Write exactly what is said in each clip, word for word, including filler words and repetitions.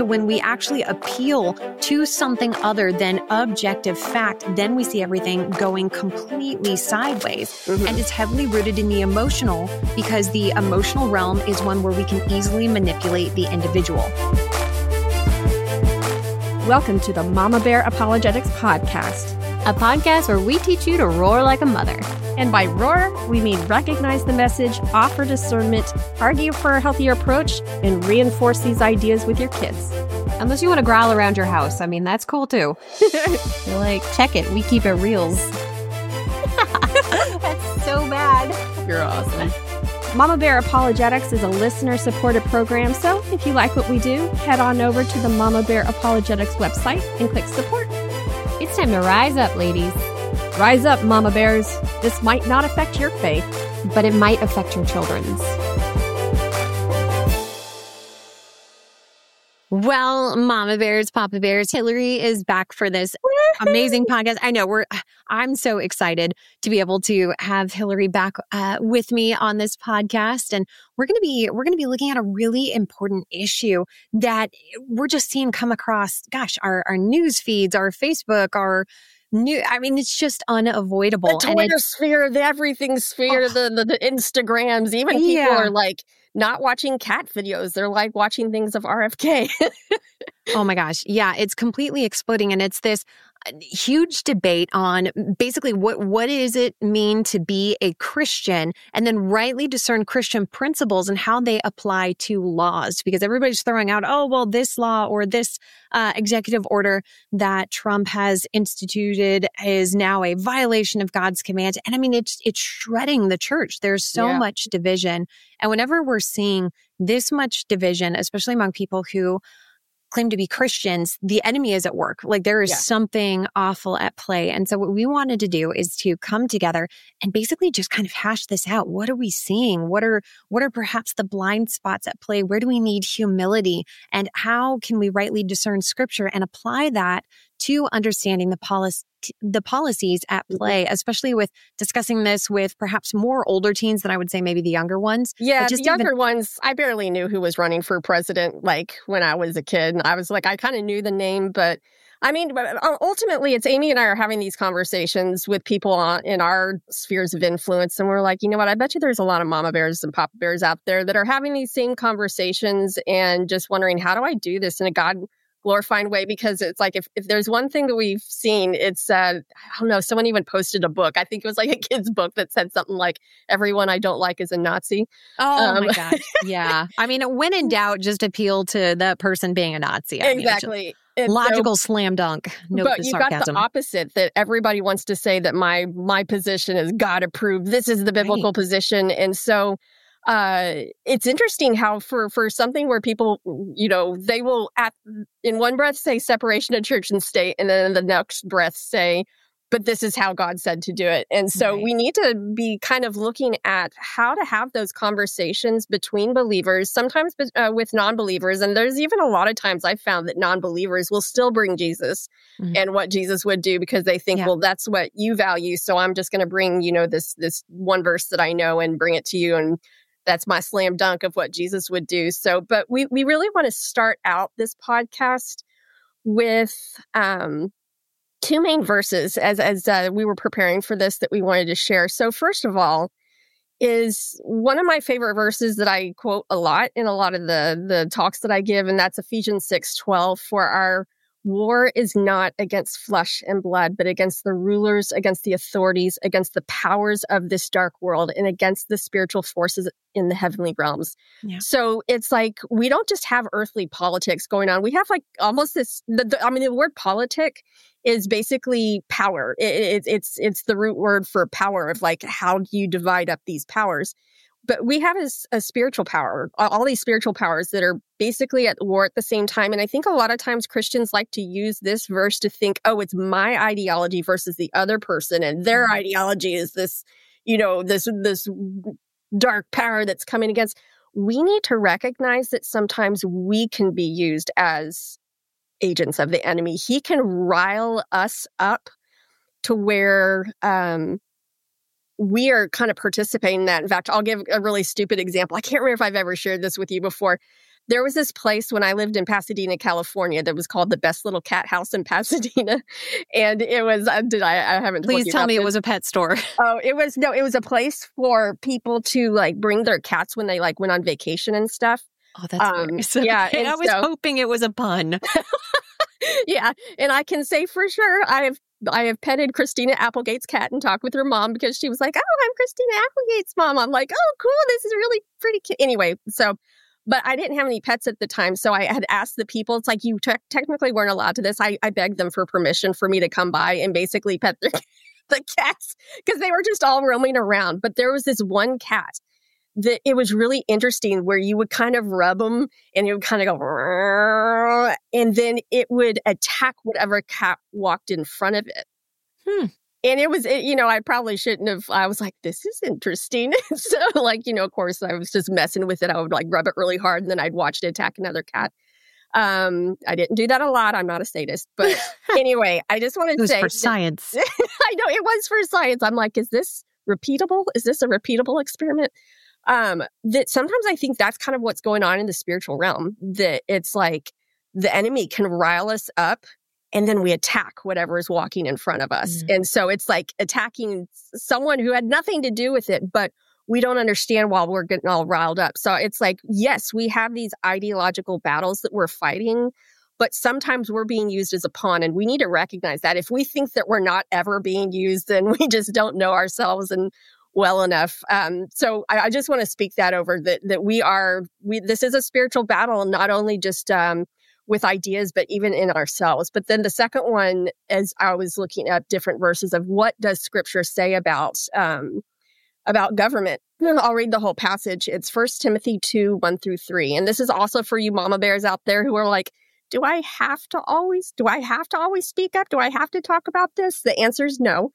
when we actually appeal to something other than objective fact, then we see everything going completely sideways. Mm-hmm. And it's heavily rooted in the emotional, because the emotional realm is one where we can easily manipulate the individual. Welcome to the Mama Bear Apologetics Podcast, a podcast where we teach you to roar like a mother. And by roar, we mean recognize the message, offer discernment, argue for a healthier approach, and reinforce these ideas with your kids. Unless you want to growl around your house. I mean, that's cool too. You're like, check it. We keep it reals. That's so bad. You're awesome. Mama Bear Apologetics is a listener-supported program, so if you like what we do, head on over to the Mama Bear Apologetics website and click support. It's time to rise up, ladies. Rise up, Mama Bears. This might not affect your faith, but it might affect your children's. Well, Mama Bears, Papa Bears, Hillary is back for this amazing podcast. I know we're, I'm so excited to be able to have Hillary back uh, with me on this podcast. And we're going to be, we're going to be looking at a really important issue that we're just seeing come across, gosh, our, our news feeds, our Facebook, our new, I mean, it's just unavoidable. The Twitter sphere, the everything sphere, oh, the, the, the Instagrams, even people yeah. are like, not watching cat videos. They're like watching things of R F K. Oh my gosh. Yeah, it's completely exploding. And it's this huge debate on basically what, what does it mean to be a Christian, and then rightly discern Christian principles and how they apply to laws. Because everybody's throwing out, oh, well, this law or this uh, executive order that Trump has instituted is now a violation of God's commands. And I mean, it's, it's shredding the church. There's so yeah. much division. And whenever we're seeing this much division, especially among people who claim to be Christians, the enemy is at work. Like there is yeah. something awful at play. And so what we wanted to do is to come together and basically just kind of hash this out. What are we seeing? What are, what are perhaps the blind spots at play? Where do we need humility? And how can we rightly discern scripture and apply that to understanding the policy, the policies at play, especially with discussing this with perhaps more older teens than I would say maybe the younger ones. Yeah, just the younger even- ones, I barely knew who was running for president, like when I was a kid. I was like, I kind of knew the name, but I mean, ultimately, it's Amy and I are having these conversations with people on, in our spheres of influence. And we're like, you know what? I bet you there's a lot of mama bears and papa bears out there that are having these same conversations and just wondering, how do I do this in a God glorifying way? Because it's like, if, if there's one thing that we've seen, it's, uh, I don't know, someone even posted a book. I think it was like a kid's book that said something like, everyone I don't like is a Nazi. Oh um, my gosh. Yeah. I mean, when in doubt, just appeal to the person being a Nazi. I exactly. Mean, logical so, slam dunk. No but you got the opposite, that everybody wants to say that my, my position is God approved. This is the biblical right. position. And so Uh, it's interesting how for, for something where people, you know, they will at in one breath say separation of church and state, and then in the next breath say, but this is how God said to do it. And so right. we need to be kind of looking at how to have those conversations between believers, sometimes uh, with non-believers. And there's even a lot of times I've found that non-believers will still bring Jesus mm-hmm. and what Jesus would do, because they think, yeah. well, that's what you value. So I'm just going to bring, you know, this, this one verse that I know and bring it to you. And that's my slam dunk of what Jesus would do. So, but we, we really want to start out this podcast with um, two main verses as, as uh, we were preparing for this that we wanted to share. So first of all is one of my favorite verses that I quote a lot in a lot of the, the talks that I give, and that's Ephesians six twelve, for our war is not against flesh and blood, but against the rulers, against the authorities, against the powers of this dark world, and against the spiritual forces in the heavenly realms. Yeah. So it's like, we don't just have earthly politics going on. We have like almost this, the, the, I mean, the word politic is basically power. It, it, it's, it's the root word for power, of like, how do you divide up these powers? But we have a, a spiritual power, all these spiritual powers that are basically at war at the same time. And I think a lot of times Christians like to use this verse to think, oh, it's my ideology versus the other person, and their mm-hmm. ideology is this, you know, this, this dark power that's coming against. We need to recognize that sometimes we can be used as agents of the enemy. He can rile us up to where, um, we are kind of participating in that. In fact, I'll give a really stupid example. I can't remember if I've ever shared this with you before. there was this place when I lived in Pasadena, California, that was called the Best Little Cat House in Pasadena. And it was, uh, did I, I haven't Please tell me this. It was a pet store. Oh, it was, no, it was a place for people to like bring their cats when they like went on vacation and stuff. Oh, that's um, nice. Yeah. And I was so, hoping it was a pun. Yeah. And I can say for sure, I have I have petted Christina Applegate's cat and talked with her mom because she was like, oh, I'm Christina Applegate's mom. I'm like, oh, cool. This is really pretty cute. Anyway, so, but I didn't have any pets at the time. So I had asked the people, it's like, you te- technically weren't allowed to this. I, I begged them for permission for me to come by and basically pet the, the cats because they were just all roaming around. But there was this one cat that it was really interesting where you would kind of rub them and it would kind of go, and then it would attack whatever cat walked in front of it. Hmm. And it was, it, you know, I probably shouldn't have, I was like, this is interesting. So like, you know, of course I was just messing with it. I would like rub it really hard and then I'd watch it attack another cat. Um, I didn't do that a lot. I'm not a sadist, but anyway, I just wanted to say. It was for science. That, I know it was for science. I'm like, is this repeatable? Is this a repeatable experiment? Um, that sometimes I think that's kind of what's going on in the spiritual realm, that it's like the enemy can rile us up and then we attack whatever is walking in front of us. Mm. And so it's like attacking someone who had nothing to do with it, but we don't understand while we're getting all riled up. So it's like, yes, we have these ideological battles that we're fighting, but sometimes we're being used as a pawn, and we need to recognize that. If we think that we're not ever being used, then we just don't know ourselves and well enough. Um, so I, I just want to speak that over that, that we are, we, this is a spiritual battle, not only just um, with ideas, but even in ourselves. But then the second one, as I was looking at different verses of what does scripture say about, um, about government. I'll read the whole passage. It's First Timothy two, one through three. And this is also for you mama bears out there who are like, do I have to always, do I have to always speak up? Do I have to talk about this? The answer is no.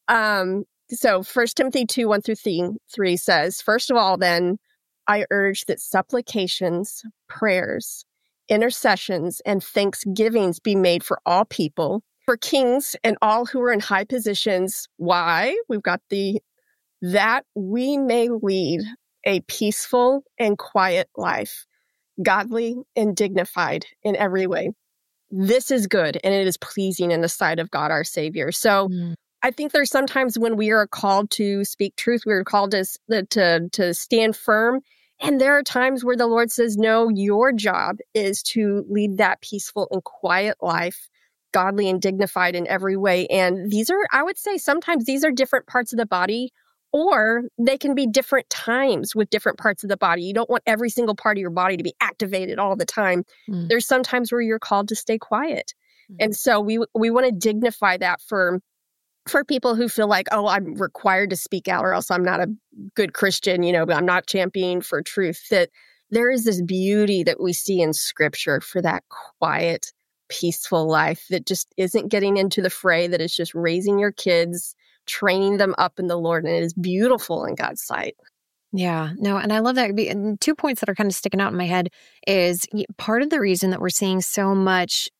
Um, So First Timothy two, one through three says, first of all, then, I urge that supplications, prayers, intercessions, and thanksgivings be made for all people, for kings and all who are in high positions. Why? We've got the, that we may lead a peaceful and quiet life, godly and dignified in every way. This is good, and it is pleasing in the sight of God our Savior. So, mm. I think there's sometimes when we are called to speak truth, we're called to, to, to stand firm. And there are times where the Lord says, no, your job is to lead that peaceful and quiet life, godly and dignified in every way. And these are, I would say sometimes these are different parts of the body, or they can be different times with different parts of the body. You don't want every single part of your body to be activated all the time. Mm. There's some times where you're called to stay quiet. Mm. And so we we want to dignify that for for people who feel like, oh, I'm required to speak out or else I'm not a good Christian, you know, but I'm not championing for truth, that there is this beauty that we see in scripture for that quiet, peaceful life that just isn't getting into the fray, that is just raising your kids, training them up in the Lord. And it is beautiful in God's sight. Yeah, no, and I love that. And two points that are kind of sticking out in my head is part of the reason that we're seeing so much,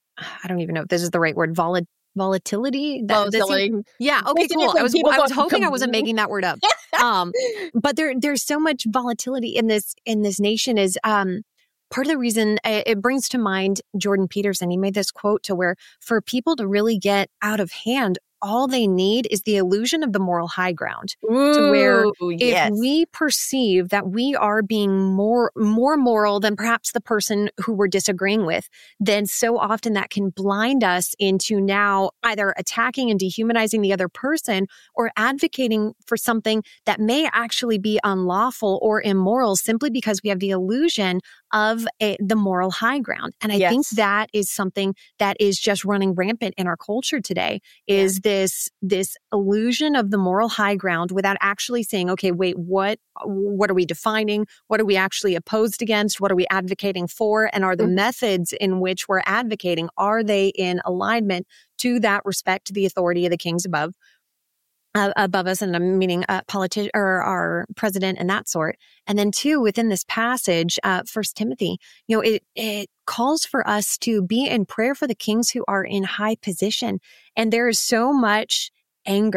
I don't even know if this is the right word, volatility. Volatility. That, Volatility. That yeah. Okay. Cool. I was. I was hoping I wasn't making that word up. Um, but there, there's so much volatility in this in this nation. Is um, part of the reason it brings to mind Jordan Peterson. He made this quote to where for people to really get out of hand, all they need is the illusion of the moral high ground. Ooh, to where yes. if we perceive that we are being more more moral than perhaps the person who we're disagreeing with, then so often that can blind us into now either attacking and dehumanizing the other person or advocating for something that may actually be unlawful or immoral simply because we have the illusion of a, the moral high ground. And I yes. think that is something that is just running rampant in our culture today, is yeah. this this illusion of the moral high ground without actually saying, okay, wait, what what are we defining? What are we actually opposed against? What are we advocating for? And are the mm-hmm. methods in which we're advocating, are they in alignment to that respect to the authority of the kings above? Uh, above us, and I'm meaning uh, politi- or our president and that sort. And then two, within this passage, uh, First Timothy, you know, it it calls for us to be in prayer for the kings who are in high position. And there is so much anger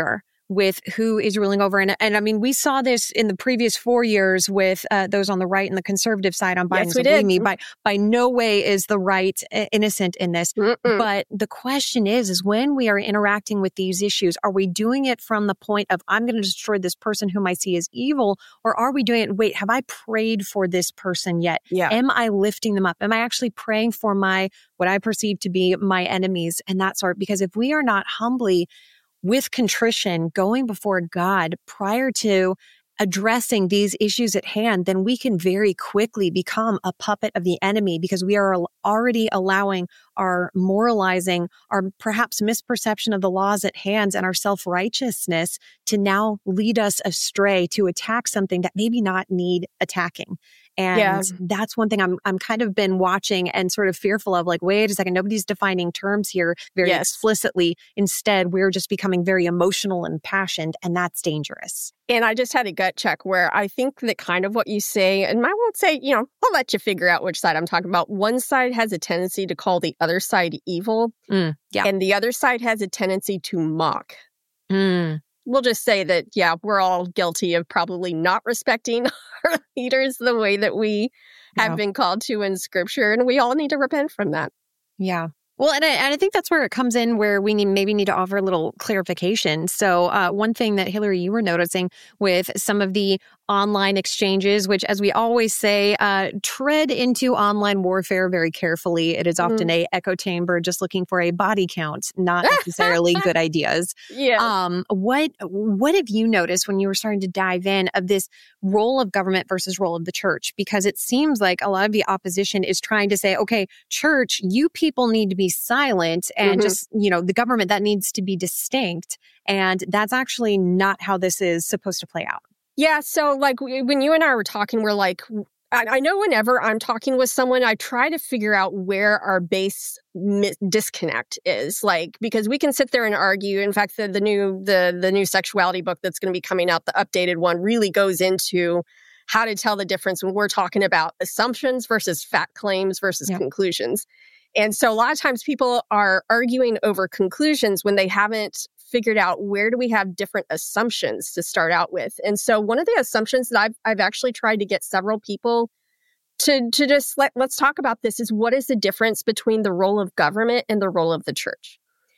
with who is ruling over. And, and I mean, we saw this in the previous four years with uh, those on the right and the conservative side on Biden. Yes, so we believe did. me, by, by no way is the right uh, innocent in this. Mm-mm. But the question is, is when we are interacting with these issues, are we doing it from the point of, I'm going to destroy this person whom I see as evil? Or are we doing it, wait, have I prayed for this person yet? Yeah. Am I lifting them up? Am I actually praying for my, what I perceive to be my enemies and that sort? Because if we are not humbly with contrition going before God prior to addressing these issues at hand, then we can very quickly become a puppet of the enemy because we are already allowing our moralizing, our perhaps misperception of the laws at hand and our self-righteousness to now lead us astray to attack something that maybe not need attacking. And Yeah. that's one thing I'm I'm kind of been watching and sort of fearful of, like, wait a second, nobody's defining terms here very Yes. explicitly. Instead, we're just becoming very emotional and passionate, and that's dangerous. And I just had a gut check where I think that kind of what you say, and I won't say, you know, I'll let you figure out which side I'm talking about. One side has a tendency to call the other side evil, Mm, yeah. and the other side has a tendency to mock. Mm, We'll just say that, yeah, we're all guilty of probably not respecting our leaders the way that we have Yeah. been called to in scripture, and we all need to repent from that. yeah. Well, and I, and I think that's where it comes in, where we need, maybe need to offer a little clarification. So uh, one thing that, Hillary, you were noticing with some of the online exchanges, which, as we always say, uh, tread into online warfare very carefully. It is often Mhm. a echo chamber just looking for a body count, not necessarily good ideas. Yeah. Um, what what have you noticed when you were starting to dive in of this role of government versus role of the church? Because it seems like a lot of the opposition is trying to say, okay, church, you people need to be silent, and Mhm. just, you know, the government, that needs to be distinct. And that's actually not how this is supposed to play out. Yeah, so like w- when you and I were talking, we're like, w- I, I know whenever I'm talking with someone, I try to figure out where our base mi- disconnect is. Like, because we can sit there and argue. In fact, the, the new the the new sexuality book that's going to be coming out, the updated one, really goes into how to tell the difference when we're talking about assumptions versus fact claims versus Yeah. conclusions. And so a lot of times people are arguing over conclusions when they haven't figured out where do we have different assumptions to start out with. And so one of the assumptions that I've I've actually tried to get several people to to just let let's talk about this is, what is the difference between the role of government and the role of the church?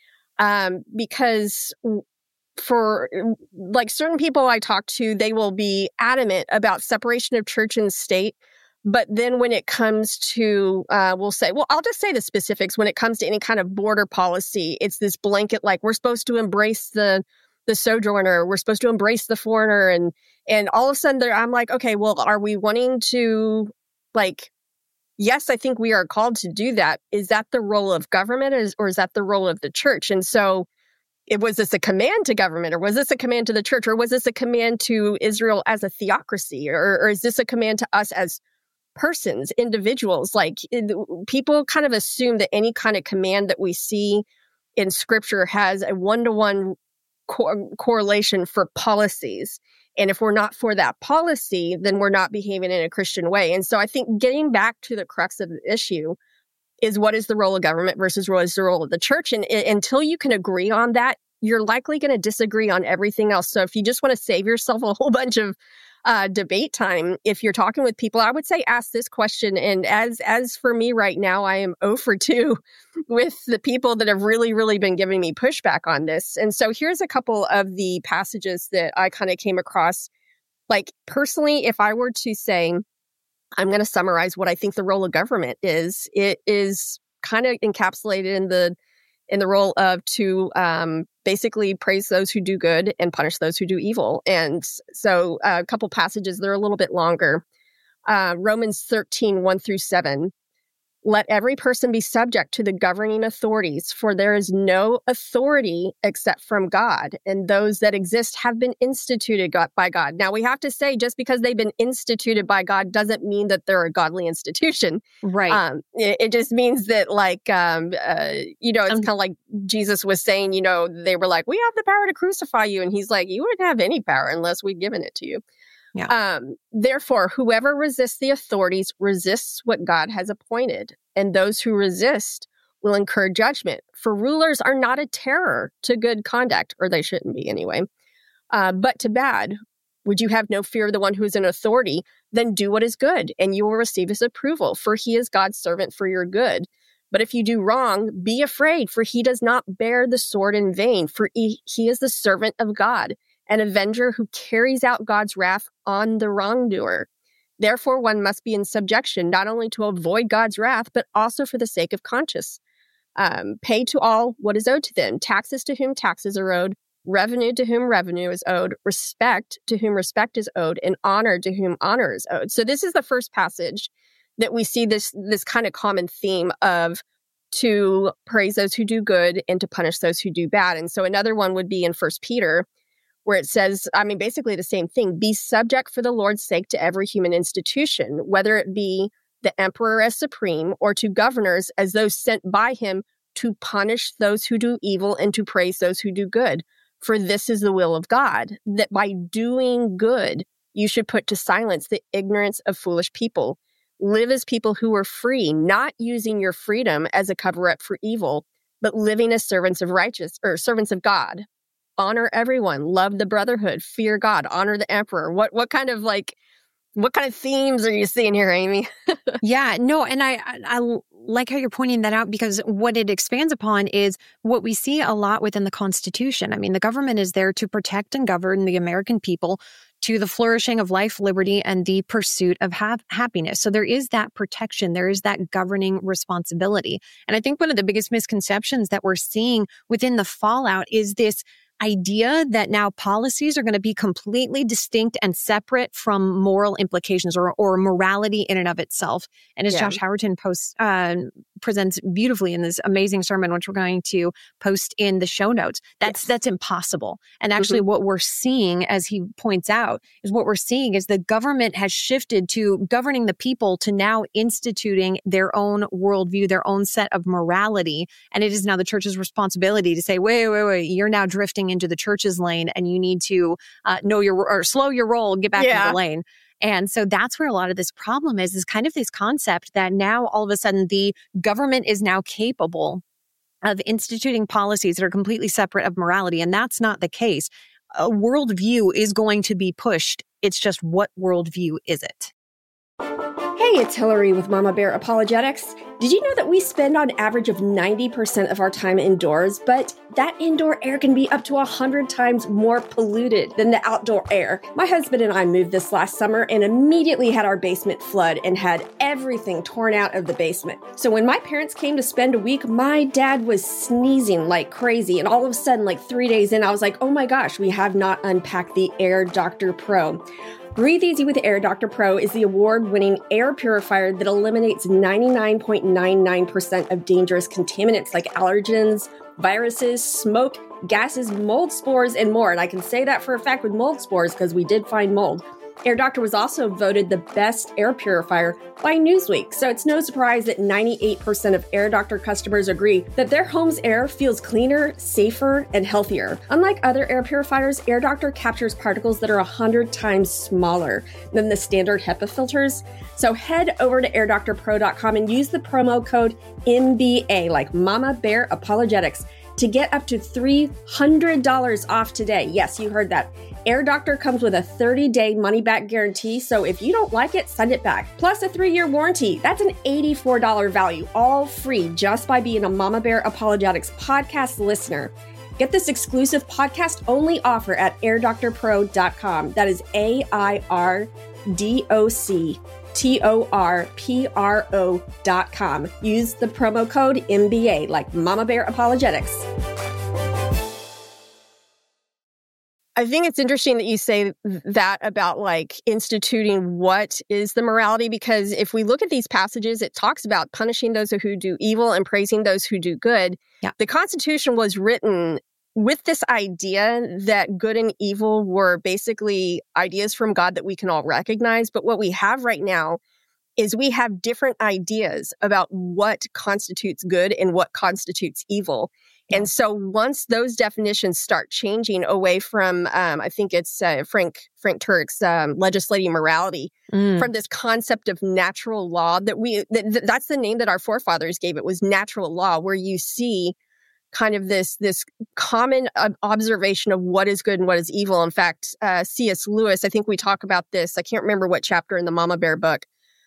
Um, because for like certain people I talk to, they will be adamant about separation of church and state. But then when it comes to, uh, we'll say, well, I'll just say the specifics. When it comes to any kind of border policy, it's this blanket, like we're supposed to embrace the the sojourner, we're supposed to embrace the foreigner, and and all of a sudden there, I'm like, okay, well, are we wanting to, like, yes, I think we are called to do that. Is that the role of government, is, or is that the role of the church? And so, it was this a command to government, or was this a command to the church, or was this a command to Israel as a theocracy, or, or is this a command to us as persons, individuals? Like, it, people kind of assume that any kind of command that we see in scripture has a one-to-one co- correlation for policies. And if we're not for that policy, then we're not behaving in a Christian way. And so I think getting back to the crux of the issue is, what is the role of government versus what is the role of the church? And uh, until you can agree on that, you're likely going to disagree on everything else. So if you just want to save yourself a whole bunch of uh, debate time, if you're talking with people, I would say ask this question. And as as for me right now, I am zero for two with the people that have really, really been giving me pushback on this. And so here's a couple of the passages that I kind of came across. Like, personally, if I were to say, I'm going to summarize what I think the role of government is, it is kind of encapsulated in the in the role of to um, basically praise those who do good and punish those who do evil. And so uh, a couple passages, they're a little bit longer. Uh, Romans thirteen, one through seven. Let every person be subject to the governing authorities, for there is no authority except from God, and those that exist have been instituted by God. Now, we have to say, just because they've been instituted by God doesn't mean that they're a godly institution. Right. Um, it, it just means that, like, um, uh, you know, it's Um, kind of like Jesus was saying, you know, they were like, we have the power to crucify you. And he's like, you wouldn't have any power unless we'd given it to you. Yeah. Um, therefore, whoever resists the authorities resists what God has appointed, and those who resist will incur judgment. For rulers are not a terror to good conduct, or they shouldn't be anyway. Uh, but to bad, would you have no fear of the one who is in authority? Then do what is good, and you will receive his approval, for he is God's servant for your good. But if you do wrong, be afraid, for he does not bear the sword in vain, for he, he is the servant of God, an avenger who carries out God's wrath on the wrongdoer. Therefore, one must be in subjection, not only to avoid God's wrath, but also for the sake of conscience. Um, pay to all what is owed to them, taxes to whom taxes are owed, revenue to whom revenue is owed, respect to whom respect is owed, and honor to whom honor is owed. So this is the first passage that we see this, this kind of common theme of to praise those who do good and to punish those who do bad. And so another one would be in First Peter, where it says, I mean, basically the same thing, be subject for the Lord's sake to every human institution, whether it be the emperor as supreme or to governors as those sent by him to punish those who do evil and to praise those who do good. For this is the will of God, that by doing good, you should put to silence the ignorance of foolish people. Live as people who are free, not using your freedom as a cover-up for evil, but living as servants of righteous or servants of God. Honor everyone, love the brotherhood, fear God, honor the emperor. What what kind of like what kind of themes are you seeing here, Amy? Yeah, no, and I, I I like how you're pointing that out, because what it expands upon is what we see a lot within the Constitution. I mean, the government is there to protect and govern the American people to the flourishing of life, liberty, and the pursuit of ha- happiness. So there is that protection. There is that governing responsibility. And I think one of the biggest misconceptions that we're seeing within the fallout is this idea that now policies are going to be completely distinct and separate from moral implications or, or morality in and of itself. And as yeah. Josh Howerton posts, uh, presents beautifully in this amazing sermon, which we're going to post in the show notes, that's yes. that's impossible. And actually mm-hmm. what we're seeing, as he points out, is what we're seeing is the government has shifted to governing the people to now instituting their own worldview, their own set of morality. And it is now the church's responsibility to say, wait, wait, wait, you're now drifting into the church's lane and you need to uh, know your, or slow your roll, get back yeah. into the lane. And so that's where a lot of this problem is, is kind of this concept that now all of a sudden the government is now capable of instituting policies that are completely separate of morality. And that's not the case. A worldview is going to be pushed. It's just, what worldview is it? Hey, it's Hillary with Mama Bear Apologetics. Did you know that we spend on average of ninety percent of our time indoors, but that indoor air can be up to one hundred times more polluted than the outdoor air? My husband and I moved this last summer and immediately had our basement flood and had everything torn out of the basement. So when my parents came to spend a week, my dad was sneezing like crazy. And all of a sudden, like three days in, I was like, oh my gosh, we have not unpacked the Air Doctor Pro. Breathe Easy with Air Doctor Pro is the award-winning air purifier that eliminates ninety-nine point nine nine percent of dangerous contaminants like allergens, viruses, smoke, gases, mold spores, and more. And I can say that for a fact with mold spores because we did find mold. Air Doctor was also voted the best air purifier by Newsweek, so it's no surprise that ninety-eight percent of Air Doctor customers agree that their home's air feels cleaner, safer, and healthier. Unlike other air purifiers, Air Doctor captures particles that are one hundred times smaller than the standard HEPA filters. So head over to air doctor pro dot com and use the promo code M B A, like Mama Bear Apologetics, to get up to three hundred dollars off today. Yes, you heard that. Air Doctor comes with a thirty-day money-back guarantee, so if you don't like it, send it back. Plus a three-year warranty. That's an eighty-four dollars value, all free, just by being a Mama Bear Apologetics podcast listener. Get this exclusive podcast-only offer at air doctor pro dot com. That is A I R D O C T O R P R O dot com. Use the promo code M B A, like Mama Bear Apologetics. I think it's interesting that you say that about like instituting what is the morality, because if we look at these passages, it talks about punishing those who do evil and praising those who do good. Yeah. The Constitution was written with this idea that good and evil were basically ideas from God that we can all recognize. But what we have right now is we have different ideas about what constitutes good and what constitutes evil. Yeah. And so once those definitions start changing away from, um, I think it's uh, Frank Frank Turek's um, legislating morality, mm. from this concept of natural law that we, th- th- that's the name that our forefathers gave it, was natural law, where you see kind of this this common uh, observation of what is good and what is evil. In fact, uh, C S. Lewis, I think we talk about this. I can't remember what chapter in the Mama Bear book,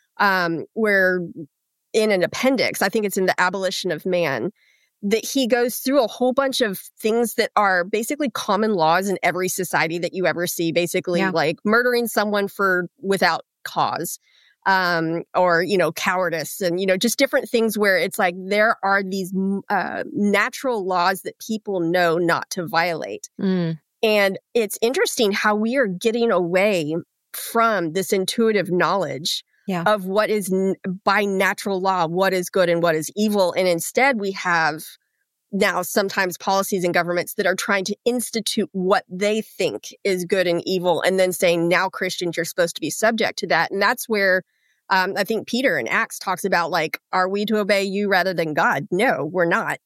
um, where in an appendix, I think it's in the Abolition of Man, that he goes through a whole bunch of things that are basically common laws in every society that you ever see. Basically, yeah. like murdering someone for without cause. Um, or, you know, cowardice and, you know, just different things where it's like there are these uh, natural laws that people know not to violate. Mm. And it's interesting how we are getting away from this intuitive knowledge yeah. of what is n- by natural law, what is good and what is evil. And instead we have now sometimes policies and governments that are trying to institute what they think is good and evil and then saying, now Christians, you're supposed to be subject to that. And that's where Um, I think Peter in Acts talks about, like, are we to obey you rather than God? No, we're not.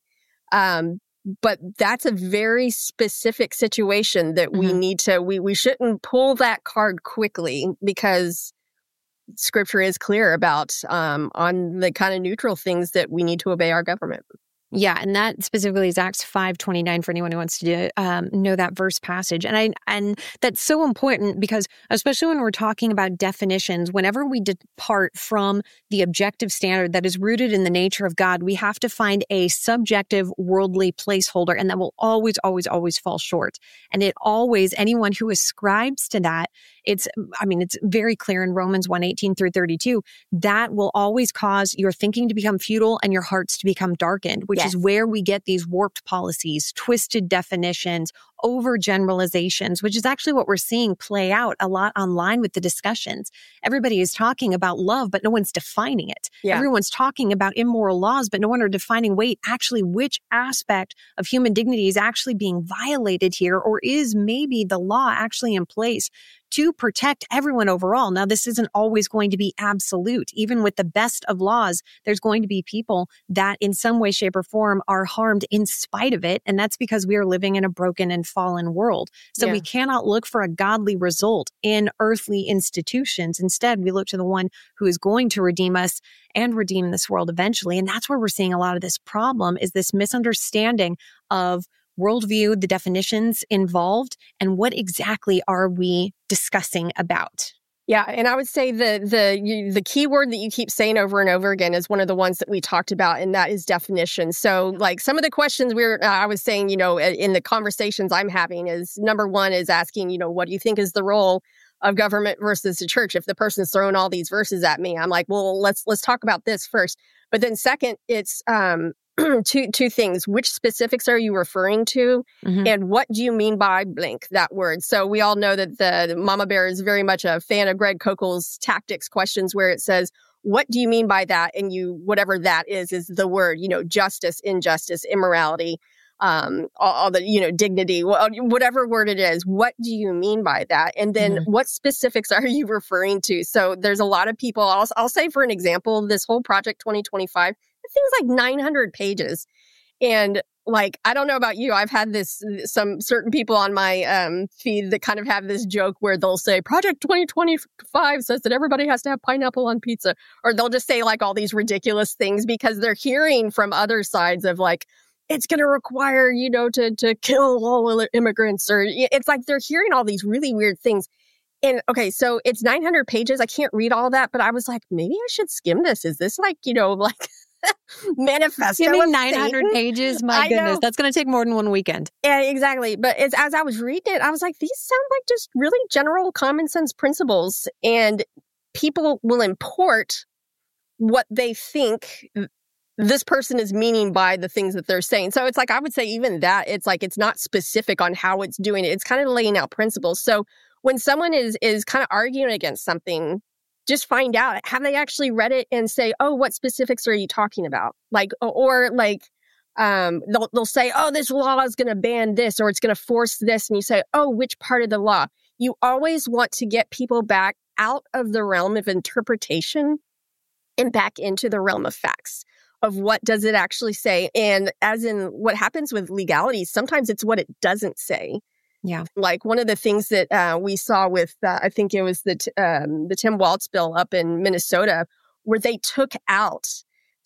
Um, but that's a very specific situation that mm-hmm. we need to, we, we shouldn't pull that card quickly because scripture is clear about um, on the kind of neutral things that we need to obey our government. Yeah, and that specifically is Acts five twenty-nine for anyone who wants to um, know that verse passage. And I and that's so important because especially when we're talking about definitions, whenever we depart from the objective standard that is rooted in the nature of God, we have to find a subjective worldly placeholder, and that will always, always, always fall short. And it always, anyone who ascribes to that, it's, I mean, it's very clear in Romans one eighteen through thirty-two, that will always cause your thinking to become futile and your hearts to become darkened, which yes. is where we get these warped policies, twisted definitions, overgeneralizations, which is actually what we're seeing play out a lot online with the discussions. Everybody is talking about love, but no one's defining it. Yeah. Everyone's talking about immoral laws, but no one are defining, wait, actually, which aspect of human dignity is actually being violated here, or is maybe the law actually in place to protect everyone overall? Now, this isn't always going to be absolute. Even with the best of laws, there's going to be people that in some way, shape, or form are harmed in spite of it. And that's because we are living in a broken and fallen world. So yeah. we cannot look for a godly result in earthly institutions. Instead, we look to the one who is going to redeem us and redeem this world eventually. And that's where we're seeing a lot of this problem, is this misunderstanding of worldview, the definitions involved, and what exactly are we discussing about? Yeah, and I would say the the you, the key word that you keep saying over and over again is one of the ones that we talked about, and that is definition. So, like some of the questions we we're, uh, I was saying, you know, in the conversations I'm having is number one is asking, you know, what do you think is the role of government versus the church? If the person's throwing all these verses at me, I'm like, well, let's let's talk about this first. But then second, it's um. two two things. Which specifics are you referring to? Mm-hmm. And what do you mean by blank, that word? So we all know that the, the Mama Bear is very much a fan of Greg Koukl's tactics questions, where it says, what do you mean by that? And you, whatever that is, is the word, you know, justice, injustice, immorality, um, all, all the, you know, dignity, whatever word it is. What do you mean by that? And then mm-hmm. what specifics are you referring to? So there's a lot of people, I'll, I'll say for an example, this whole Project twenty twenty-five, things like nine hundred pages. And like, I don't know about you, I've had this, some certain people on my um, feed that kind of have this joke where they'll say, Project twenty twenty-five says that everybody has to have pineapple on pizza. Or they'll just say like all these ridiculous things because they're hearing from other sides of like, it's going to require, you know, to, to kill all immigrants. Or it's like they're hearing all these really weird things. And okay, so it's nine hundred pages. I can't read all that, but I was like, maybe I should skim this. Is this like, you know, like manifesto? Skimming nine hundred pages? My I goodness, know. That's going to take more than one weekend. Yeah, exactly. But it's, as I was reading it, I was like, these sound like just really general common sense principles. And people will import what they think this person is meaning by the things that they're saying. So it's like, I would say even that, it's like, it's not specific on how it's doing it. It's kind of laying out principles. So when someone is is kind of arguing against something, just find out, have they actually read it and say, oh, what specifics are you talking about? Like, or like, um, they'll, they'll say, oh, this law is going to ban this, or it's going to force this. And you say, oh, which part of the law? You always want to get people back out of the realm of interpretation and back into the realm of facts of what does it actually say. And as in what happens with legality, sometimes it's what it doesn't say. Yeah. Like one of the things that uh, we saw with, uh, I think it was the t- um, the Tim Walz bill up in Minnesota, where they took out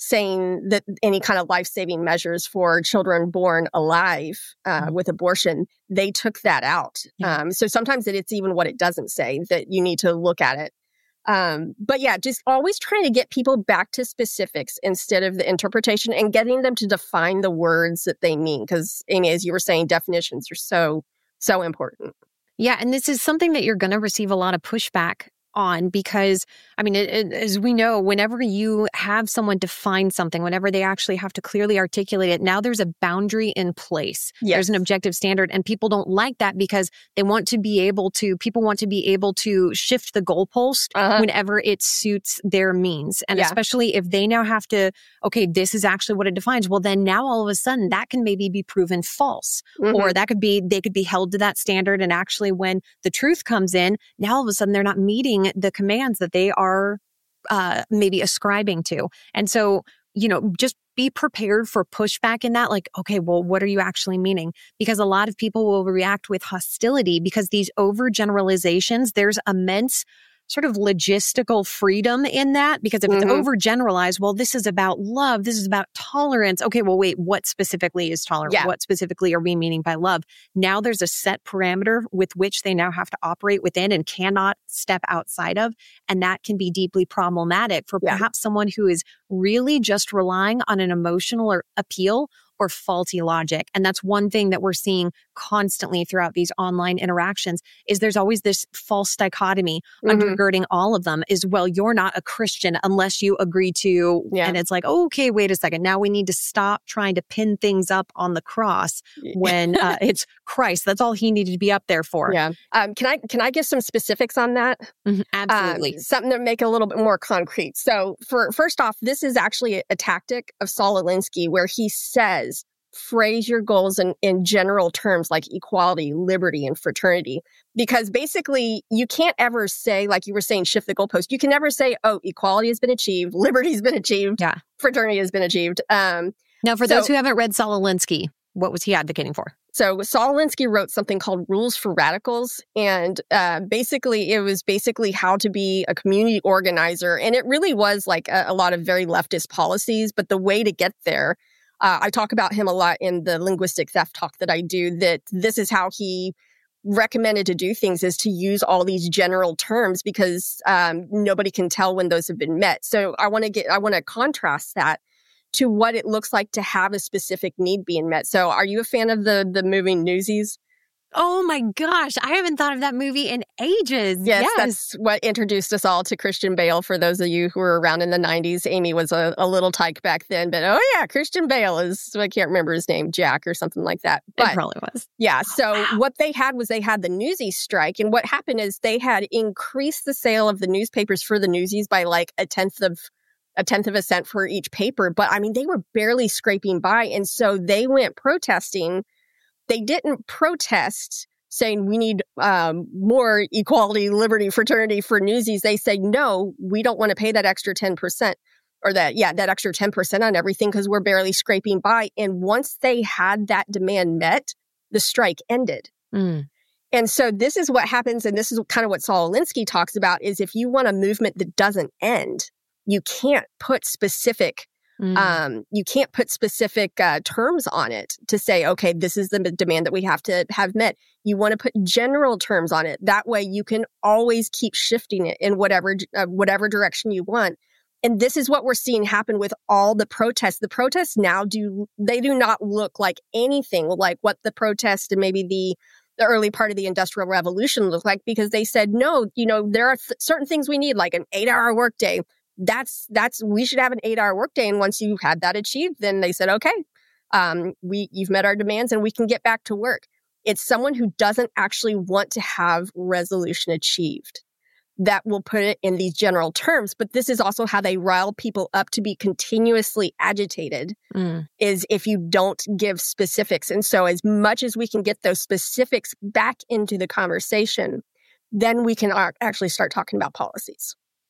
saying that any kind of life-saving measures for children born alive uh, mm-hmm. with abortion, they took that out. Yeah. Um, so sometimes it, it's even what it doesn't say that you need to look at it. Um, but yeah, just always trying to get people back to specifics instead of the interpretation and getting them to define the words that they mean. Because Amy, as you were saying, definitions are so, so important. Yeah. And this is something that you're going to receive a lot of pushback on because, I mean, it, it, as we know, whenever you have someone define something, whenever they actually have to clearly articulate it, now there's a boundary in place. Yes. There's an objective standard, and people don't like that because they want to be able to, people want to be able to shift the goalpost uh-huh. whenever it suits their means. And yeah. especially if they now have to, okay, this is actually what it defines. Well, then now all of a sudden that can maybe be proven false, mm-hmm. or that could be, they could be held to that standard. And actually when the truth comes in, now all of a sudden they're not meeting the commands that they are uh, maybe ascribing to. And so, you know, just be prepared for pushback in that. Like, okay, well, what are you actually meaning? Because a lot of people will react with hostility because these overgeneralizations, there's immense sort of logistical freedom in that, because if mm-hmm. it's overgeneralized, well, this is about love, this is about tolerance. Okay, well, wait, what specifically is tolerance? Yeah. What specifically are we meaning by love? Now there's a set parameter with which they now have to operate within and cannot step outside of. And that can be deeply problematic for yeah. perhaps someone who is really just relying on an emotional or appeal or faulty logic. And that's one thing that we're seeing constantly throughout these online interactions is there's always this false dichotomy mm-hmm. undergirding all of them is, well, you're not a Christian unless you agree to, yeah. and it's like, oh, okay, wait a second. Now we need to stop trying to pin things up on the cross when uh, it's Christ. That's all he needed to be up there for. Yeah. Um, can I, can I give some specifics on that? Mm-hmm. Absolutely. Um, something to make it a little bit more concrete. So for, first off, this is actually a, a tactic of Saul Alinsky where he says, phrase your goals in, in general terms like equality, liberty, and fraternity. Because basically, you can't ever say, like you were saying, shift the goalpost. You can never say, oh, equality has been achieved, liberty has been achieved, yeah. fraternity has been achieved. Um, now, for so, those who haven't read Saul Alinsky, what was he advocating for? So Saul Alinsky wrote something called Rules for Radicals. And uh, basically, it was basically how to be a community organizer. And it really was like a, a lot of very leftist policies. But the way to get there, Uh, I talk about him a lot in the linguistic theft talk that I do, that this is how he recommended to do things, is to use all these general terms because um, nobody can tell when those have been met. So I want to get, I want to contrast that to what it looks like to have a specific need being met. So are you a fan of the the movie Newsies? Oh my gosh, I haven't thought of that movie in ages. Yes, yes. That's what introduced us all to Christian Bale. For those of you who were around in the nineties, Amy was a, a little tyke back then, but oh yeah, Christian Bale is, I can't remember his name, Jack or something like that. But, it probably was. Yeah, so wow. What they had was they had the Newsies strike, and what happened is they had increased the sale of the newspapers for the Newsies by like a tenth of a tenth of a cent for each paper. But I mean, they were barely scraping by, and so they went protesting. They didn't protest saying we need um, more equality, liberty, fraternity for Newsies. They say, no, we don't want to pay that extra ten percent or that, yeah, that extra ten percent on everything because we're barely scraping by. And once they had that demand met, the strike ended. Mm. And so this is what happens. And this is kind of what Saul Alinsky talks about is if you want a movement that doesn't end, you can't put specific Mm. Um, you can't put specific uh, terms on it to say, okay, this is the demand that we have to have met. You want to put general terms on it. That way you can always keep shifting it in whatever uh, whatever direction you want. And this is what we're seeing happen with all the protests. The protests now do, they do not look like anything like what the protest and maybe the the early part of the Industrial Revolution looked like, because they said, no, you know, there are th- certain things we need, like an eight-hour workday. That's, that's, we should have an eight hour workday. And once you had that achieved, then they said, okay, um, we, you've met our demands and we can get back to work. It's someone who doesn't actually want to have resolution achieved that will put it in these general terms. But this is also how they rile people up to be continuously agitated mm. is if you don't give specifics. And so as much as we can get those specifics back into the conversation, then we can ar- actually start talking about policies.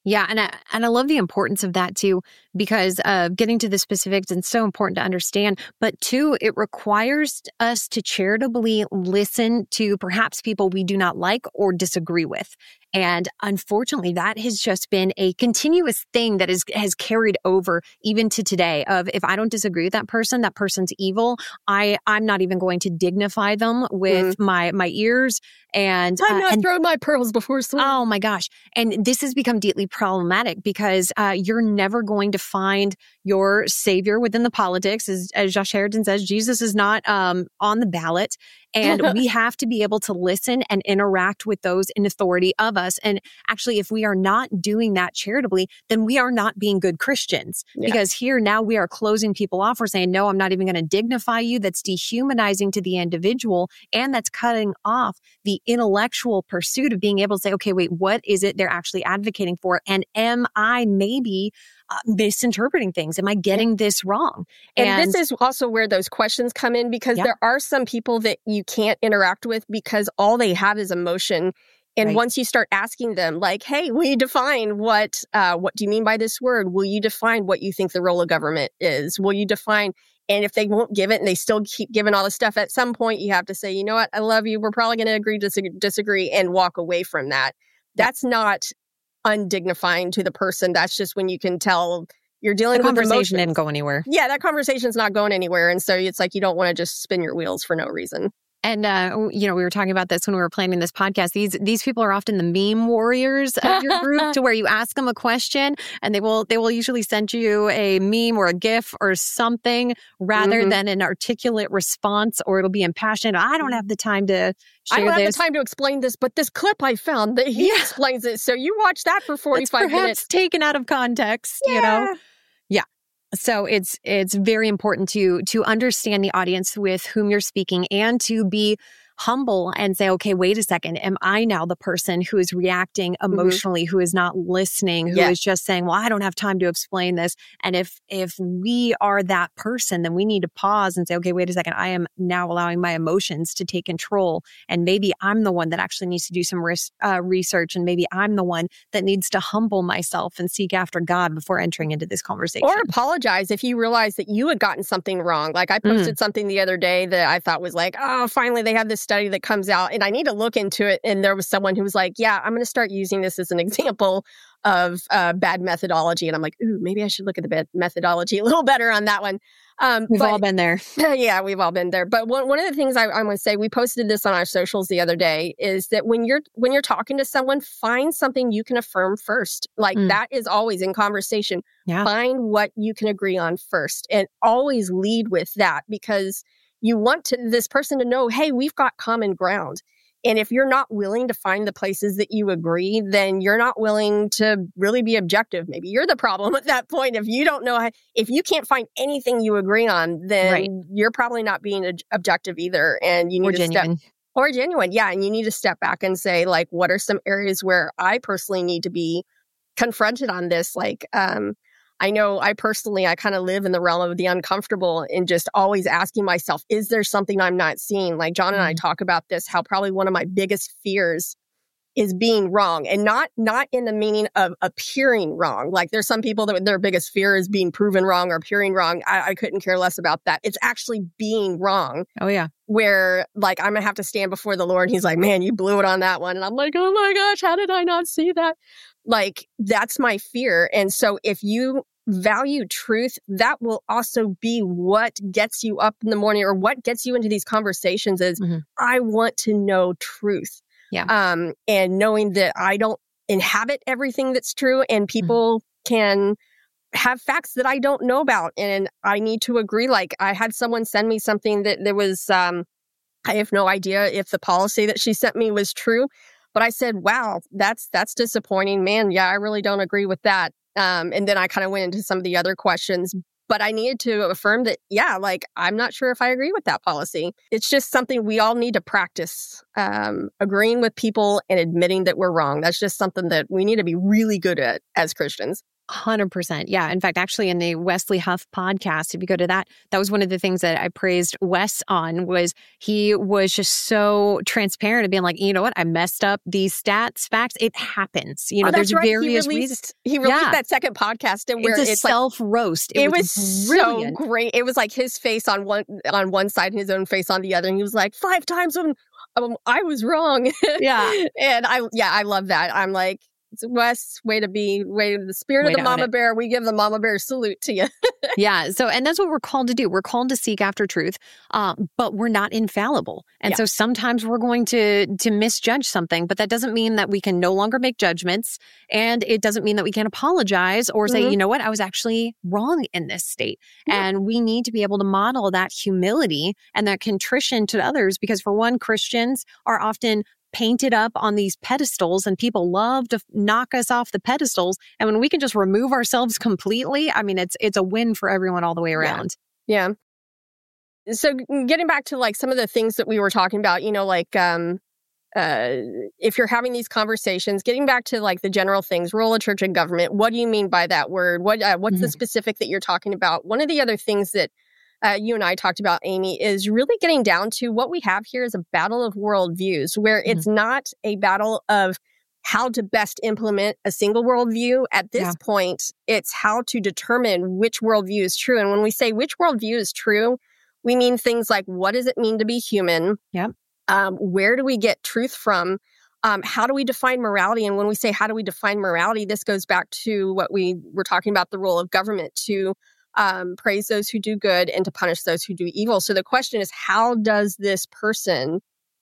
Yeah, and I, and I love the importance of that too, because uh, getting to the specifics is so important to understand. But two, it requires us to charitably listen to perhaps people we do not like or disagree with. And unfortunately, that has just been a continuous thing that is has carried over even to today. Of if I don't disagree with that person, that person's evil. I I'm not even going to dignify them with mm. my my ears. And I'm not uh, and, throwing my pearls before swine. Oh my gosh! And this has become deeply problematic because uh, you're never going to find your savior within the politics. As, as Josh Harrington says, Jesus is not um, on the ballot. And we have to be able to listen and interact with those in authority of us. And actually, if we are not doing that charitably, then we are not being good Christians. Yeah. Because here now we are closing people off. We're saying, no, I'm not even going to dignify you. That's dehumanizing to the individual. And that's cutting off the intellectual pursuit of being able to say, okay, wait, what is it they're actually advocating for? And am I maybe uh, misinterpreting things? Am I getting yeah. this wrong? And, and this is also where those questions come in, because yeah. there are some people that you can't interact with because all they have is emotion. And right. once you start asking them, like, hey, will you define what, uh, what do you mean by this word? Will you define what you think the role of government is? Will you define, and if they won't give it and they still keep giving all this stuff, at some point you have to say, you know what, I love you. We're probably going to agree to dis- disagree and walk away from that. That's not undignifying to the person. That's just when you can tell you're dealing the with emotions. The conversation didn't go anywhere. Yeah, that conversation's not going anywhere. And so it's like you don't want to just spin your wheels for no reason. And, uh, you know, we were talking about this when we were planning this podcast. These these people are often the meme warriors of your group, to where you ask them a question and they will they will usually send you a meme or a GIF or something rather mm-hmm. than an articulate response, or it'll be impassioned. I don't have the time to share I don't this. have the time to explain this, but this clip I found that he yeah. explains it. So you watch that for forty-five it's perhaps minutes. Taken out of context, yeah. you know? Yeah. So it's it's very important to to understand the audience with whom you're speaking and to be humble and say, okay, wait a second. Am I now the person who is reacting emotionally, mm-hmm. who is not listening, who yeah. is just saying, well, I don't have time to explain this. And if if we are that person, then we need to pause and say, okay, wait a second. I am now allowing my emotions to take control. And maybe I'm the one that actually needs to do some ris- uh, research. And maybe I'm the one that needs to humble myself and seek after God before entering into this conversation. Or apologize if you realize that you had gotten something wrong. Like I posted mm. something the other day that I thought was like, oh, finally they have this study that comes out and I need to look into it. And there was someone who was like, yeah, I'm going to start using this as an example of uh, bad methodology. And I'm like, ooh, maybe I should look at the bad methodology a little better on that one. Um, we've but, all been there. Yeah, we've all been there. But one, one of the things I, I'm going to say, we posted this on our socials the other day, is that when you're when you're talking to someone, find something you can affirm first. Like mm. that is always in conversation. Yeah. Find what you can agree on first and always lead with that, because you want to, this person to know, hey, we've got common ground. And if you're not willing to find the places that you agree, then you're not willing to really be objective. Maybe you're the problem at that point. If you don't know, how, if you can't find anything you agree on, then right. you're probably not being ob- objective either. And you need or to genuine. step or genuine. Yeah. And you need to step back and say, like, what are some areas where I personally need to be confronted on this? Like, um, I know I personally, I kind of live in the realm of the uncomfortable and just always asking myself, is there something I'm not seeing? Like John and I talk about this, how probably one of my biggest fears is being wrong, and not not in the meaning of appearing wrong. Like there's some people that their biggest fear is being proven wrong or appearing wrong. I, I couldn't care less about that. It's actually being wrong. Oh, yeah. Where like I'm going to have to stand before the Lord. He's like, man, you blew it on that one. And I'm like, oh my gosh, how did I not see that? Like that's my fear. And so if you value truth, that will also be what gets you up in the morning, or what gets you into these conversations is mm-hmm. I want to know truth. Yeah. Um, and knowing that I don't inhabit everything that's true, and people mm-hmm. can have facts that I don't know about. And I need to agree. Like I had someone send me something that there was, um, I have no idea if the policy that she sent me was true, but I said, wow, that's, that's disappointing, man. Yeah, I really don't agree with that. Um, and then I kind of went into some of the other questions, but I needed to affirm that, yeah, like, I'm not sure if I agree with that policy. It's just something we all need to practice, um, agreeing with people and admitting that we're wrong. That's just something that we need to be really good at as Christians. one hundred percent. Yeah. In fact, actually in the Wesley Huff podcast, if you go to that, that was one of the things that I praised Wes on was he was just so transparent and being like, you know what, I messed up these stats, facts. It happens. You know, oh, there's right. various he released, reasons. He released yeah. that second podcast and where it's a it's self like, roast. It, it was, was brilliant. so great. It was like his face on one on one side and his own face on the other. And he was like, five times um, um, I was wrong. Yeah. and I, yeah, I love that. I'm like, Wes, way to be, way to the spirit way of the mama bear. We give the mama bear salute to you. yeah. So, and that's what we're called to do. We're called to seek after truth, um, but we're not infallible. And yeah. so sometimes we're going to, to misjudge something, but that doesn't mean that we can no longer make judgments. And it doesn't mean that we can apologize or say, mm-hmm. you know what, I was actually wrong in this state. Yeah. And we need to be able to model that humility and that contrition to others, because for one, Christians are often painted up on these pedestals and people love to knock us off the pedestals. And when we can just remove ourselves completely, I mean, it's it's a win for everyone all the way around. Yeah. yeah. So getting back to like some of the things that we were talking about, you know, like um, uh, if you're having these conversations, getting back to like the general things, role of church and government, what do you mean by that word? What uh, What's mm-hmm. the specific that you're talking about? One of the other things that Uh, you and I talked about, Amy, is really getting down to what we have here is a battle of worldviews, where mm-hmm. it's not a battle of how to best implement a single worldview. At this yeah. point, it's how to determine which worldview is true. And when we say which worldview is true, we mean things like, what does it mean to be human? Yeah. Um, where do we get truth from? Um, how do we define morality? And when we say, how do we define morality, this goes back to what we were talking about, the role of government to Um, praise those who do good and to punish those who do evil. So the question is, how does this person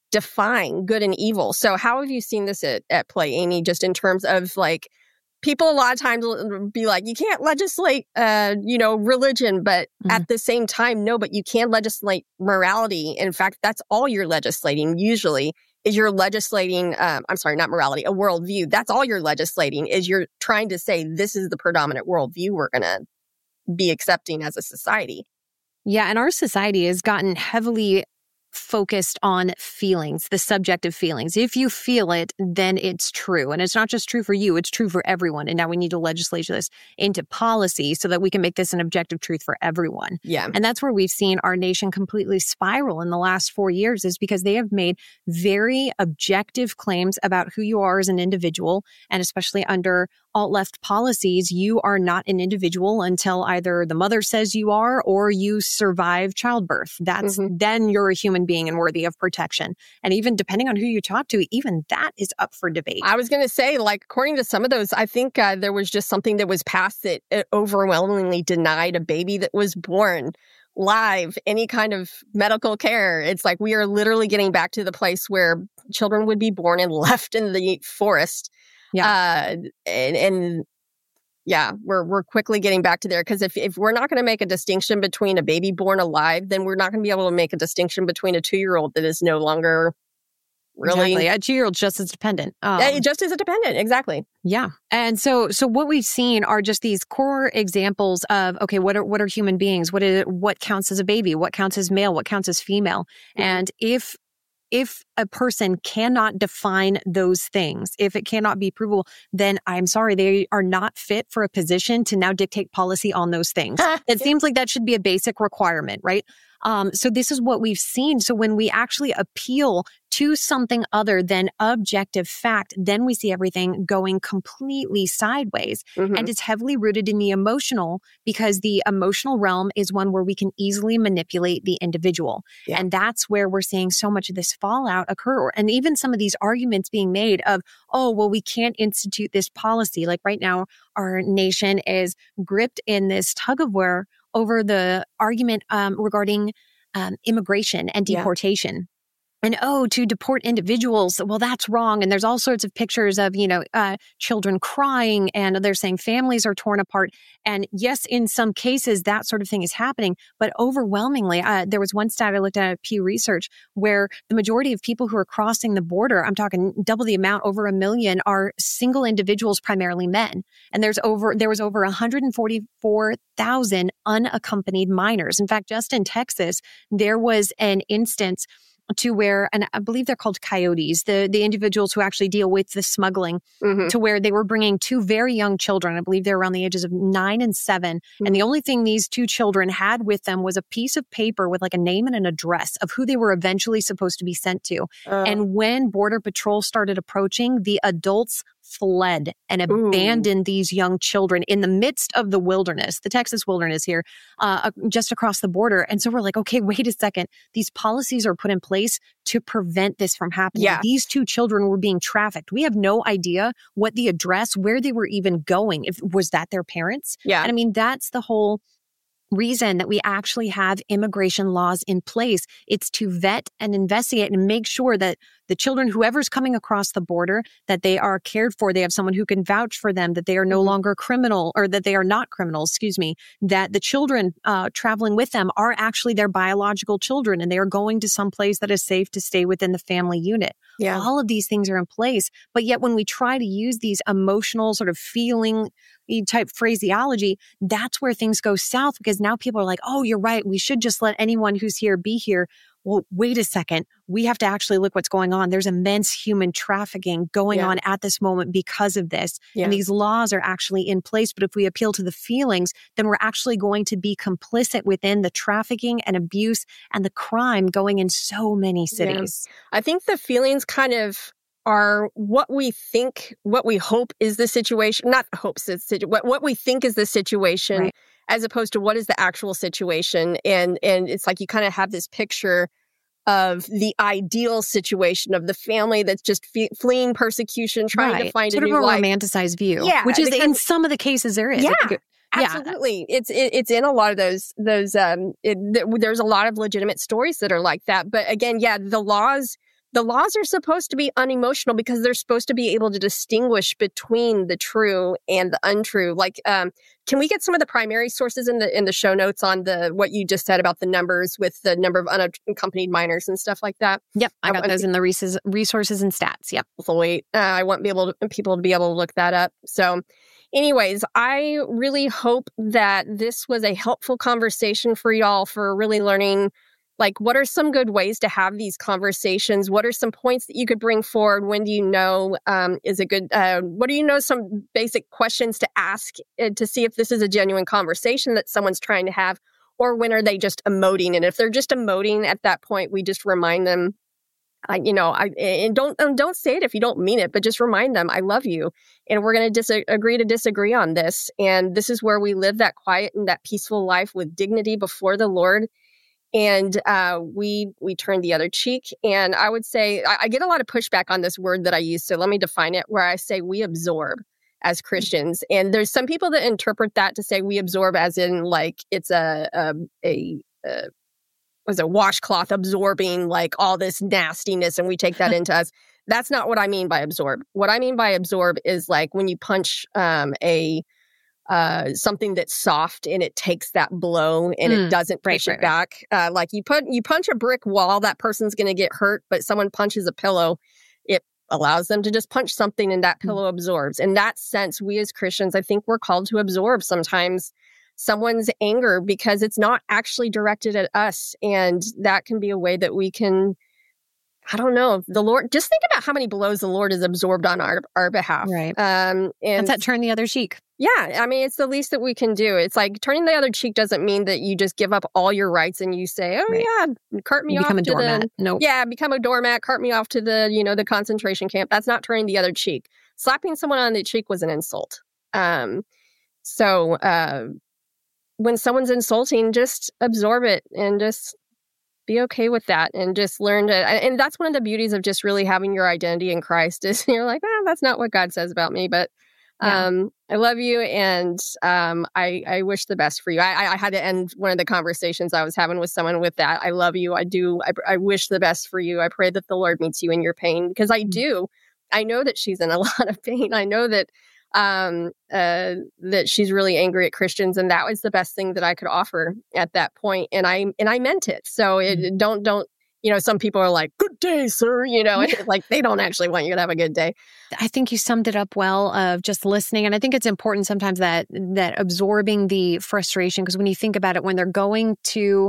define good and evil? So how have you seen this at, at play, Amy, just in terms of like, people a lot of times will be like, you can't legislate, uh, you know, religion, but mm-hmm. at the same time, no, but you can legislate morality. In fact, that's all you're legislating usually is you're legislating, um, I'm sorry, not morality, a worldview. That's all you're legislating is you're trying to say, this is the predominant worldview we're going to be accepting as a society. Yeah, and our society has gotten heavily focused on feelings, the subjective feelings. If you feel it, then it's true. And it's not just true for you, it's true for everyone. And now we need to legislate this into policy so that we can make this an objective truth for everyone. Yeah. And that's where we've seen our nation completely spiral in the last four years is because they have made very objective claims about who you are as an individual. And especially under alt-left policies, you are not an individual until either the mother says you are or you survive childbirth. That's mm-hmm. then you're a human being and worthy of protection. And even depending on who you talk to, even that is up for debate. I was going to say, like, according to some of those, I think uh, there was just something that was passed that uh, overwhelmingly denied a baby that was born live any kind of medical care. It's like we are literally getting back to the place where children would be born and left in the forest. Yeah. Uh, and, and yeah, we're we're quickly getting back to there because if, if we're not going to make a distinction between a baby born alive, then we're not going to be able to make a distinction between a two-year-old that is no longer really... Exactly. A two-year-old just as dependent. Um, yeah, just as a dependent, exactly. Yeah. And so so what we've seen are just these core examples of, okay, what are what are human beings? What is what counts as a baby? What counts as male? What counts as female? Mm-hmm. And if If a person cannot define those things, if it cannot be provable, then I'm sorry, they are not fit for a position to now dictate policy on those things. It seems like that should be a basic requirement, right? Um, so this is what we've seen. So when we actually appeal to something other than objective fact, then we see everything going completely sideways. Mm-hmm. And it's heavily rooted in the emotional because the emotional realm is one where we can easily manipulate the individual. Yeah. And that's where we're seeing so much of this fallout occur. And even some of these arguments being made of, oh, well, we can't institute this policy. Like right now, our nation is gripped in this tug of war over the argument um, regarding um, immigration and deportation. Yeah. And, oh, to deport individuals, well, that's wrong. And there's all sorts of pictures of, you know, uh, children crying and they're saying families are torn apart. And yes, in some cases, that sort of thing is happening. But overwhelmingly, uh, there was one stat I looked at at Pew Research where the majority of people who are crossing the border, I'm talking double the amount, over a million, are single individuals, primarily men. And there's over there was over one hundred forty-four thousand unaccompanied minors. In fact, just in Texas, there was an instance to where, and I believe they're called coyotes, the, the individuals who actually deal with the smuggling, Mm-hmm. to where they were bringing two very young children. I believe they were around the ages of nine and seven. Mm-hmm. And the only thing these two children had with them was a piece of paper with like a name and an address of who they were eventually supposed to be sent to. Uh, And when Border Patrol started approaching, the adults fled and Ooh. abandoned these young children in the midst of the wilderness, the Texas wilderness here, uh, just across the border. And so we're like, okay, wait a second. These policies are put in place to prevent this from happening. Yeah. These two children were being trafficked. We have no idea what the address, where they were even going. If was that their parents? yeah. And I mean, that's the whole reason that we actually have immigration laws in place. It's to vet and investigate and make sure that the children, whoever's coming across the border, that they are cared for. They have someone who can vouch for them, that they are no Mhm. longer criminal, or that they are not criminals, excuse me, that the children uh, traveling with them are actually their biological children and they are going to some place that is safe to stay within the family unit. Yeah. All of these things are in place. But yet when we try to use these emotional sort of feeling type phraseology, that's where things go south, because now people are like, oh, you're right. We should just let anyone who's here be here. Well, wait a second. We have to actually look what's going on. There's immense human trafficking going Yeah. on at this moment because of this. Yeah. And these laws are actually in place. But if we appeal to the feelings, then we're actually going to be complicit within the trafficking and abuse and the crime going in so many cities. I think the feelings kind of are what we think, what we hope is the situation, not hopes, it's situ- what, what we think is the situation, Right. as opposed to what is the actual situation. And, and it's like you kind of have this picture of the ideal situation of the family that's just fe- fleeing persecution, trying Right. to find sort a of new a life. romanticized view, Yeah, which is because- in some of the cases there is. I Yeah. think it- yeah. Absolutely. It's it, it's in a lot of those those um it, th- there's a lot of legitimate stories that are like that. But again, yeah, the laws the laws are supposed to be unemotional because they're supposed to be able to distinguish between the true and the untrue. Like um can we get some of the primary sources in the in the show notes on the what you just said about the numbers with the number of unaccompanied minors and stuff like that? Yep. I I got want- those in the resources, resources and stats. Yep. So wait, uh, I want be able to, people to be able to look that up. So anyways, I really hope that this was a helpful conversation for y'all for really learning, like, what are some good ways to have these conversations? What are some points that you could bring forward? When do you know um, is a good, uh, what do you know some basic questions to ask uh, to see if this is a genuine conversation that someone's trying to have, or when are they just emoting? And if they're just emoting at that point, we just remind them, I, you know, I and don't and don't say it if you don't mean it, but just remind them, I love you, and we're going to disagree to disagree on this. And this is where we live that quiet and that peaceful life with dignity before the Lord. And uh, we we turn the other cheek. And I would say I, I get a lot of pushback on this word that I use. So let me define it. Where I say we absorb as Christians, and there's some people that interpret that to say we absorb as in like it's a a, a, a was a washcloth absorbing like all this nastiness and we take that into us. That's not what I mean by absorb. What I mean by absorb is like when you punch um, a uh, something that's soft and it takes that blow and Mm, it doesn't push right, it right, back. Uh, like you put you punch a brick wall, that person's going to get hurt, but someone punches a pillow, it allows them to just punch something and that pillow absorbs. In that sense, we as Christians, I think we're called to absorb sometimes someone's anger because it's not actually directed at us. And that can be a way that we can, I don't know, the Lord, just think about how many blows the Lord has absorbed on our, our behalf. Right. Um, and That's that turn the other cheek. yeah, I mean, it's the least that we can do. It's like turning the other cheek doesn't mean that you just give up all your rights and you say, oh Right. yeah, cart me You off become a to doormat. the, Nope. yeah, become a doormat, cart me off to the, you know, the concentration camp. That's not turning the other cheek. Slapping someone on the cheek was an insult. Um, so, uh, when someone's insulting, just absorb it and just be okay with that and just learn to, and that's one of the beauties of just really having your identity in Christ is you're like, ah, that's not what God says about me, but Yeah. um, I love you and um, I, I wish the best for you. I, I had to end one of the conversations I was having with someone with that. I love you. I do. I, I wish the best for you. I pray that the Lord meets you in your pain because I do. I know that she's in a lot of pain. I know that um uh that she's really angry at Christians and that was the best thing that I could offer at that point and I and I meant it. So it Mm-hmm. don't don't you know some people are like good day sir, you know, and like they don't actually want you to have a good day. I think you summed it up well of just listening. And I think it's important sometimes that that absorbing the frustration, because when you think about it, when they're going to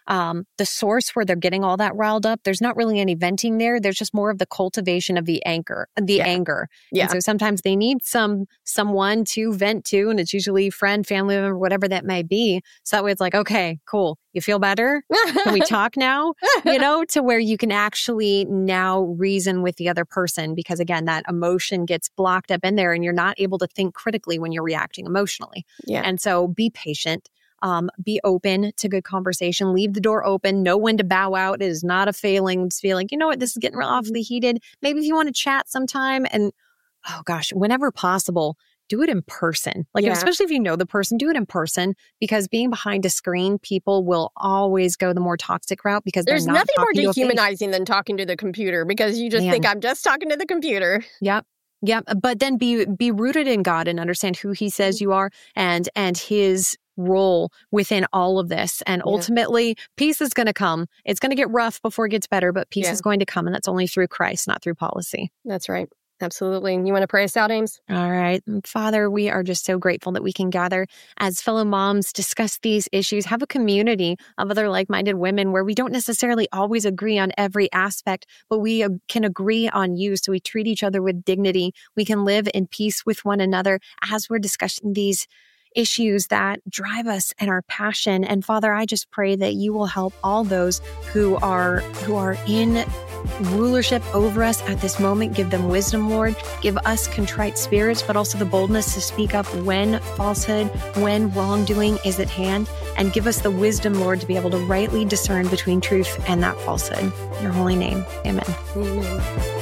um, the source where they're getting all that riled up, there's not really any venting there. There's just more of the cultivation of the anchor, the Yeah. anger. Yeah. And so sometimes they need some someone to vent to, and it's usually friend, family member, whatever that may be. So that way it's like, okay, cool. You feel better? Can we talk now? You know, to where you can actually now reason with the other person, because again, that emotion gets blocked up in there and you're not able to think critically when you're reacting emotionally. Yeah. And so be patient. Um, be open to good conversation. Leave the door open. Know when to bow out. It is not a failing. Just feel like, you know what, this is getting real awfully heated. Maybe if you want to chat sometime, and oh gosh, whenever possible, do it in person. Like, Yeah. especially if you know the person, do it in person, because being behind a screen, people will always go the more toxic route because There's they're not nothing more talking to a face. dehumanizing than talking to the computer, because you just Man. think, I'm just talking to the computer. Yep. Yep. But then be be rooted in God and understand who He says you are, and and His role within all of this. And Yeah. ultimately, peace is going to come. It's going to get rough before it gets better, but peace Yeah. is going to come. And that's only through Christ, not through policy. That's right. Absolutely. You want to pray us out, Ames? All right. Father, we are just so grateful that we can gather as fellow moms, discuss these issues, have a community of other like-minded women where we don't necessarily always agree on every aspect, but we uh, can agree on you. So we treat each other with dignity. We can live in peace with one another as we're discussing these issues that drive us and our passion. And Father, I just pray that you will help all those who are who are in rulership over us at this moment. Give them wisdom, Lord. Give us contrite spirits, but also the boldness to speak up when falsehood, when wrongdoing is at hand. And give us the wisdom, Lord, to be able to rightly discern between truth and that falsehood. In your holy name, amen. Amen.